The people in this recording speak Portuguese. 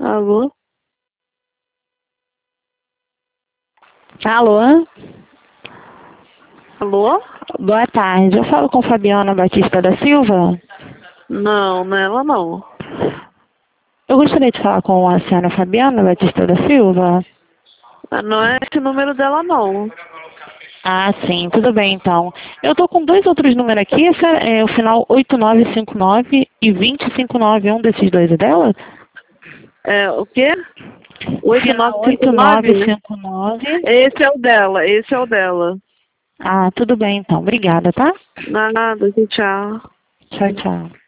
Alô? Alô? Alô? Boa tarde. Eu falo com Fabiana Batista da Silva. Não, não é ela não. Eu gostaria de falar com a senhora Fabiana Batista da Silva. Não é esse número dela não. Ah, sim. Tudo bem, então. Eu tô com dois outros números aqui. Esse é o final 8959 e 2059. Um desses dois é dela? É o quê? Final 8959? 8959. Esse é o dela, esse é o dela. Ah, tudo bem, então. Obrigada, tá? Nada, tchau. Tchau, tchau.